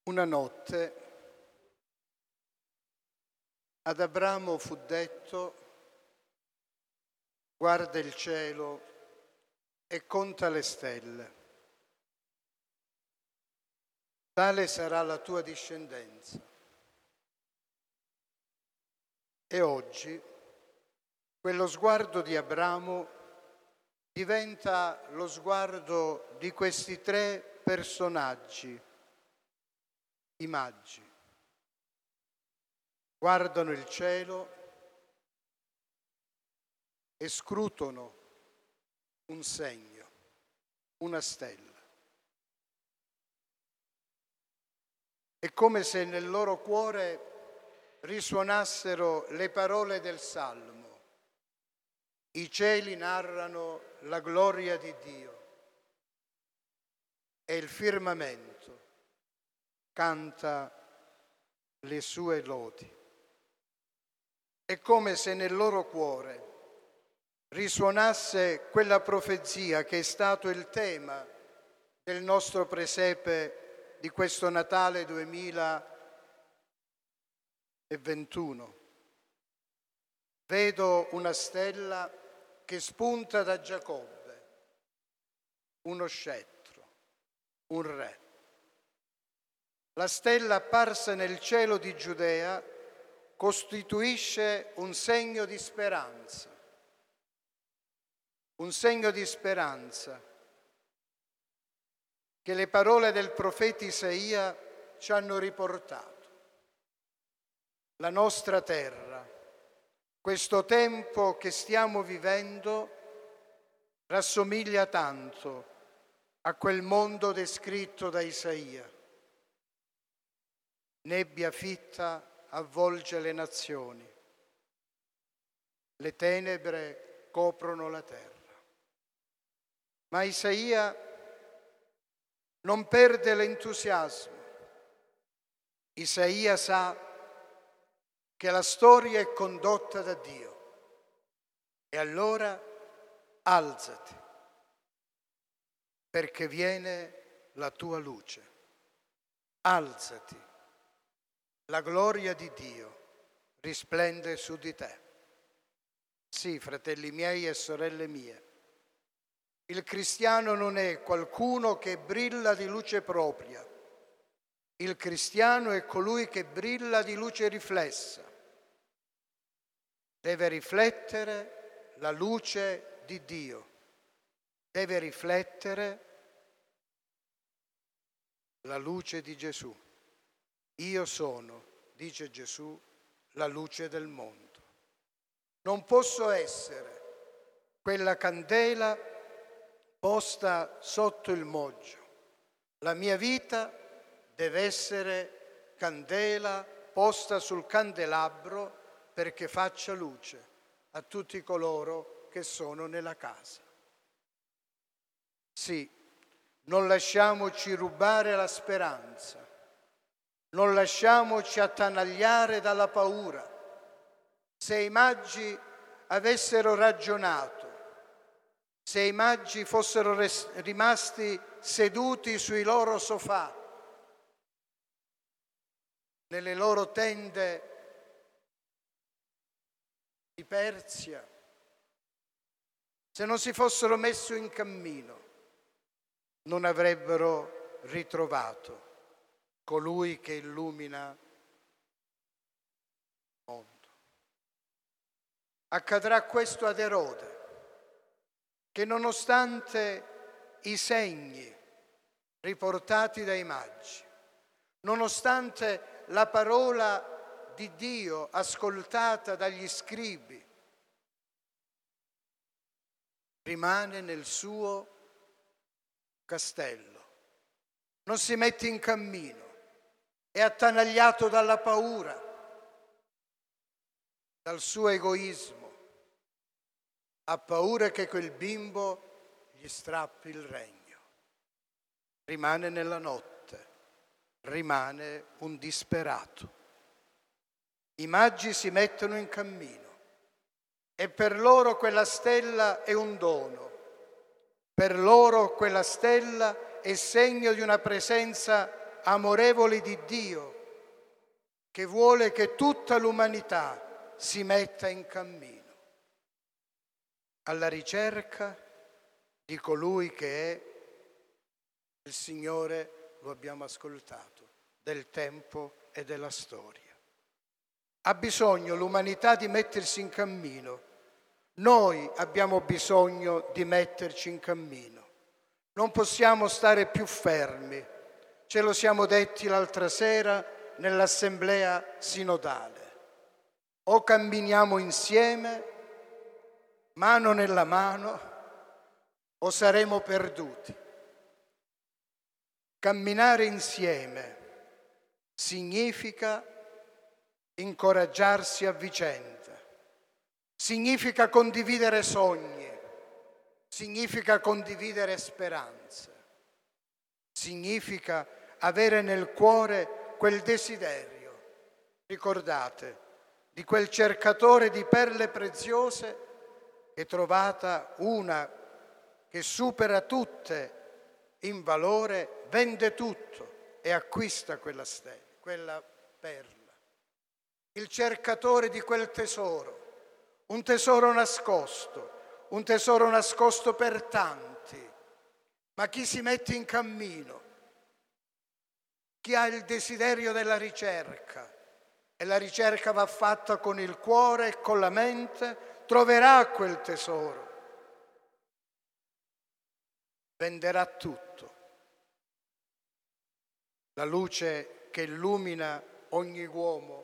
Una notte ad Abramo fu detto: guarda il cielo e conta le stelle. Tale sarà la tua discendenza. E oggi quello sguardo di Abramo diventa lo sguardo di questi tre personaggi, i magi. Guardano il cielo e scrutano un segno, una stella. È come se nel loro cuore risuonassero le parole del Salmo. I cieli narrano la gloria di Dio e il firmamento canta le sue lodi. È come se nel loro cuore risuonasse quella profezia che è stato il tema del nostro presepe di questo Natale 2021. Vedo una stella che spunta da Giacobbe, uno scettro, un re. La stella apparsa nel cielo di Giudea costituisce un segno di speranza che le parole del profeta Isaia ci hanno riportato. La nostra terra, questo tempo che stiamo vivendo, rassomiglia tanto a quel mondo descritto da Isaia. Nebbia fitta avvolge le nazioni, le tenebre coprono la terra. Ma Isaia non perde l'entusiasmo. Isaia sa che la storia è condotta da Dio. E allora alzati, perché viene la tua luce. Alzati, la gloria di Dio risplende su di te. Sì, fratelli miei e sorelle mie, il cristiano non è qualcuno che brilla di luce propria. Il cristiano è colui che brilla di luce riflessa. Deve riflettere la luce di Dio. Deve riflettere la luce di Gesù. Io sono, dice Gesù, la luce del mondo. Non posso essere quella candela posta sotto il moggio. La mia vita deve essere candela posta sul candelabro perché faccia luce a tutti coloro che sono nella casa. Sì, non lasciamoci rubare la speranza, non lasciamoci attanagliare dalla paura. Se i magi avessero ragionato, se i magi fossero rimasti seduti sui loro sofà, nelle loro tende di Persia, se non si fossero messi in cammino, non avrebbero ritrovato colui che illumina il mondo. Accadrà questo ad Erode, che nonostante i segni riportati dai magi, nonostante la parola di Dio ascoltata dagli scribi, rimane nel suo castello, non si mette in cammino, è attanagliato dalla paura, dal suo egoismo. Ha paura che quel bimbo gli strappi il regno. Rimane nella notte, rimane un disperato. I magi si mettono in cammino e per loro quella stella è un dono. Per loro quella stella è segno di una presenza amorevoli di Dio, che vuole che tutta l'umanità si metta in cammino alla ricerca di colui che è il Signore, lo abbiamo ascoltato, del tempo e della storia. Ha bisogno l'umanità di mettersi in cammino. Noi abbiamo bisogno di metterci in cammino. Non possiamo stare più fermi. Ce lo siamo detti l'altra sera nell'assemblea sinodale. O camminiamo insieme, mano nella mano, o saremo perduti. Camminare insieme significa incoraggiarsi a vicenda, significa condividere sogni, significa condividere speranze, significa avere nel cuore quel desiderio, ricordate, di quel cercatore di perle preziose che trovata una che supera tutte in valore, vende tutto e acquista quella stella, quella perla. Il cercatore di quel tesoro, un tesoro nascosto per tanti, ma chi si mette in cammino, chi ha il desiderio della ricerca, e la ricerca va fatta con il cuore e con la mente, troverà quel tesoro, venderà tutto. La luce che illumina ogni uomo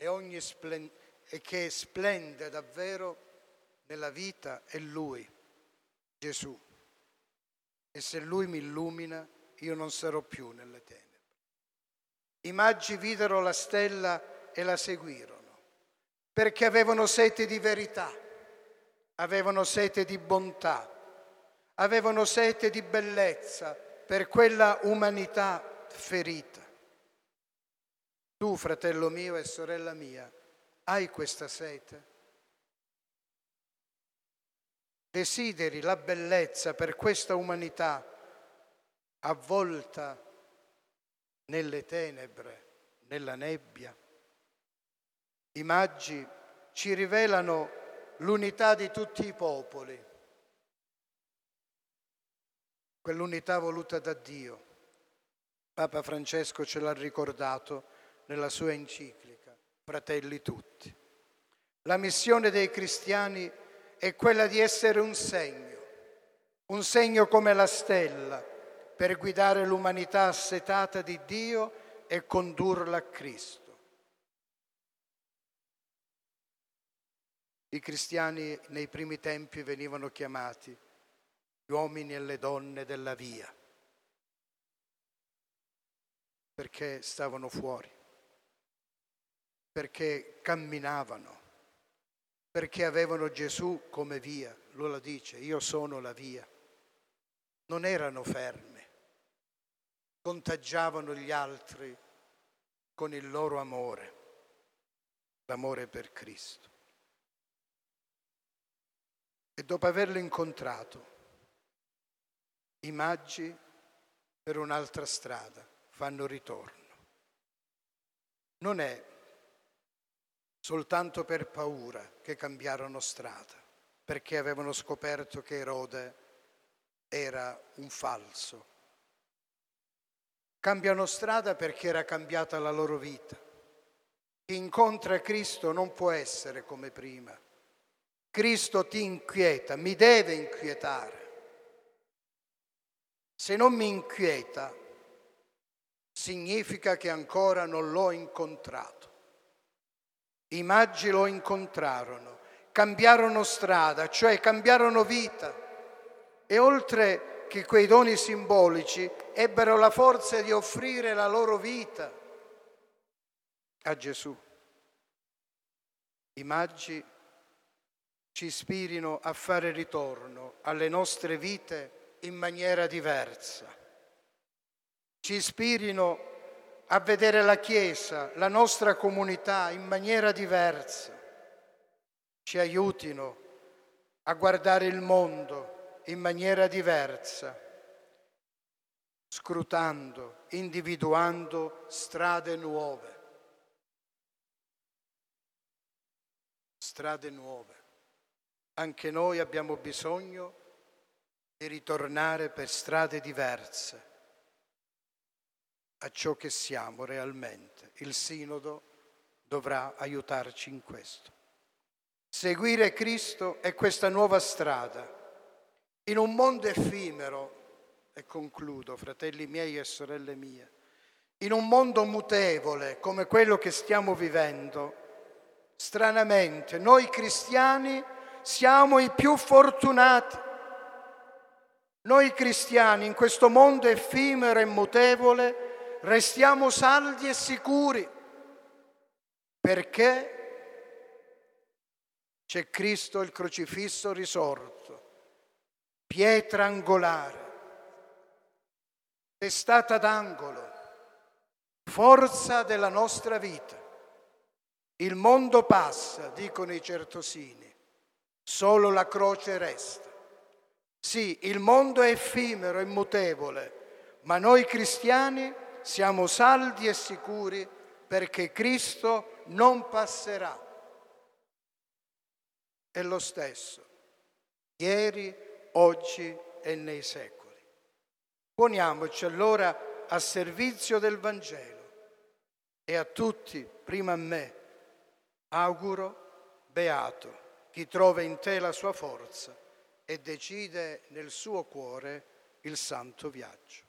e che splende davvero nella vita è Lui, Gesù. E se Lui mi illumina, io non sarò più nelle tenebre. I magi videro la stella e la seguirono, perché avevano sete di verità, avevano sete di bontà, avevano sete di bellezza per quella umanità ferita. Tu, fratello mio e sorella mia, hai questa sete? Desideri la bellezza per questa umanità avvolta nelle tenebre, nella nebbia? I magi ci rivelano l'unità di tutti i popoli, quell'unità voluta da Dio. Papa Francesco ce l'ha ricordato nella sua enciclica, Fratelli tutti. La missione dei cristiani è quella di essere un segno come la stella, per guidare l'umanità assetata di Dio e condurla a Cristo. I cristiani nei primi tempi venivano chiamati gli uomini e le donne della via, perché stavano fuori, perché camminavano, perché avevano Gesù come via. Lui lo dice, io sono la via. Non erano fermi, contagiavano gli altri con il loro amore, l'amore per Cristo. E dopo averlo incontrato, i magi per un'altra strada fanno ritorno. Non è soltanto per paura che cambiarono strada, perché avevano scoperto che Erode era un falso. Cambiano strada perché era cambiata la loro vita. Chi incontra Cristo non può essere come prima. Cristo ti inquieta, mi deve inquietare. Se non mi inquieta, significa che ancora non l'ho incontrato. I magi lo incontrarono, cambiarono strada, cioè cambiarono vita, e oltre che quei doni simbolici ebbero la forza di offrire la loro vita a Gesù. I magi ci ispirino a fare ritorno alle nostre vite in maniera diversa, ci ispirino a vedere la Chiesa, la nostra comunità in maniera diversa, ci aiutino a guardare il mondo in maniera diversa, scrutando, individuando strade nuove. Strade nuove. Anche noi abbiamo bisogno di ritornare per strade diverse a ciò che siamo realmente. Il Sinodo dovrà aiutarci in questo. Seguire Cristo è questa nuova strada. In un mondo effimero, e concludo, fratelli miei e sorelle mie, in un mondo mutevole come quello che stiamo vivendo, stranamente noi cristiani siamo i più fortunati. Noi cristiani in questo mondo effimero e mutevole restiamo saldi e sicuri perché c'è Cristo il crocifisso risorto, pietra angolare, testata d'angolo, forza della nostra vita. Il mondo passa, dicono i certosini, solo la croce resta. Sì, il mondo è effimero e mutevole, ma noi cristiani siamo saldi e sicuri perché Cristo non passerà. È lo stesso, ieri, oggi e nei secoli. Poniamoci allora a servizio del Vangelo e a tutti, prima a me, auguro beato chi trova in te la sua forza e decide nel suo cuore il santo viaggio.